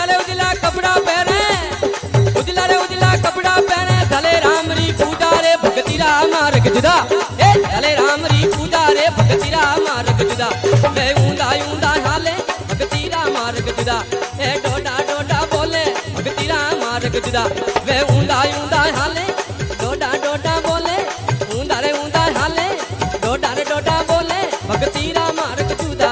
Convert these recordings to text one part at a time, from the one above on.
रे उजला कपड़ा पहने, उजला रे उजला कपड़ा पहने, धले राम री पूजा रे भक्ति राम मार्ग जुदा, ए धले राम री पूजा रे भक्ति राम मार्ग जुदा, वे ऊंधा ऊंधा हाले भक्ति राम मार्ग जुदा, ए डोडा डोडा बोले भक्ति राम मार्ग जुदा, वे ऊंधा ऊंधा हाले डोडा डोडा बोले, ऊंधा रे ऊंधा हाले डोडा रे डोडा बोले भक्ति राम मार्ग जुदा।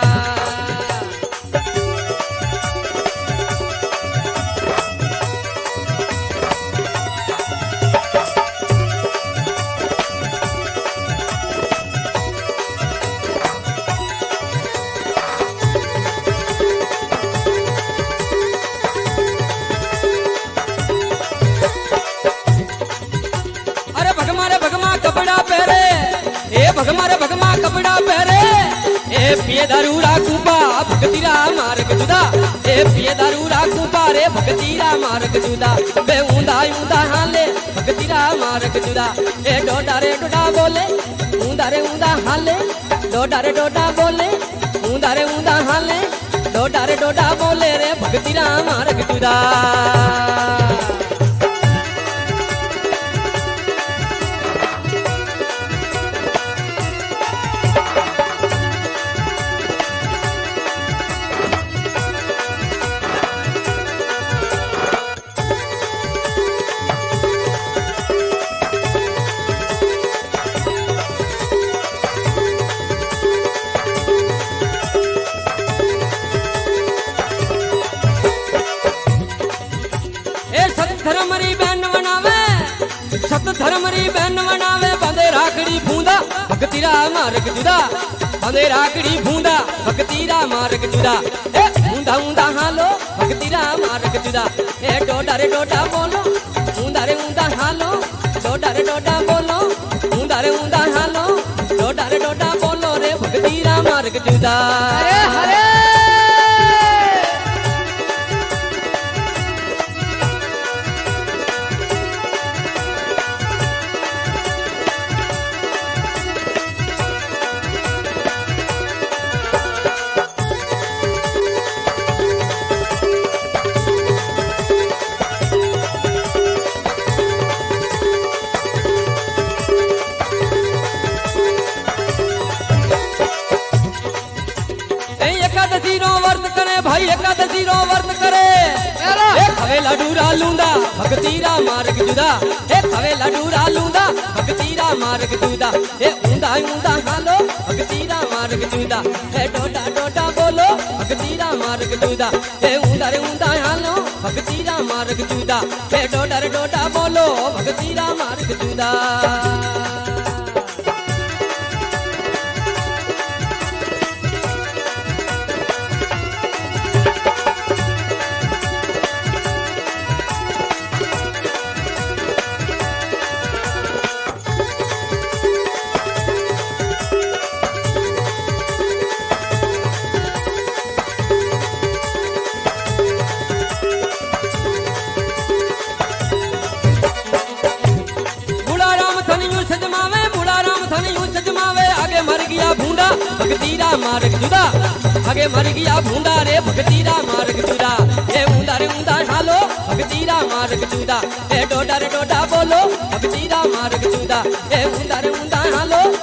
भगमा रे भगमा कपड़ा पहरे, ए पिए दारूरा कूपा भक्ति राम मार्ग जुदा, ए पिए दारूरा कूपा रे भक्ति राम मार्ग जुदा, बे ऊंधा ऊंधा हाले भक्ति राम मार्ग जुदा, ए डोडा रे डोडा बोले ऊंधा रे ऊंधा हाले डोडा रे डोडा बोले, ऊंधा रे ऊंधा हाले डोडा रे डोडा बोले रे भक्ति राम मार्ग जुदा। सत धर्म री बहन बनावे, बंदे राखड़ी बूंदा भक्ति राम मार्ग जुदा, बंदे राखड़ी बूंदा भक्ति राम मार्ग जुदा, ए ऊंधा ऊंधा हालो भक्ति राम मार्ग जुदा, ए डोडा रे डोडा बोलो ऊंधा रे ऊंधा हालो डोडा रे डोडा बोलो, ऊंधा रे ऊंधा हालो डोडा रे डोडा बोलो रे भक्ति राम मार्ग जुदा। हरे हरे भाई एकादशी रो वर्त करे, ए खवे लाडूरा लूंदा भक्ति राम मार्ग जुदा, ए खवे लाडूरा लूंदा भक्ति राम मार्ग जुदा, ए ऊंधा ऊंधा हालो भक्ति राम मार्ग जुदा, ए डोडा डोडा बोलो भक्ति राम मार्ग जुदा, ए ऊंधा रे ऊंधा हालो भक्ति राम मार्ग जुदा, ए डोडा रे डोडा बोलो भक्ति राम मार्ग जुदा। भक्ति राम मार्ग जुदा, आगे मर गया भूंडा रे भक्ति राम मार्ग जुदा, ए ऊंधा रे ऊंधा हालो भक्ति राम मार्ग जुदा, ए डोडा रे डोडा बोलो भक्ति राम मार्ग जुदा, ए ऊंधा रे ऊंधा हालो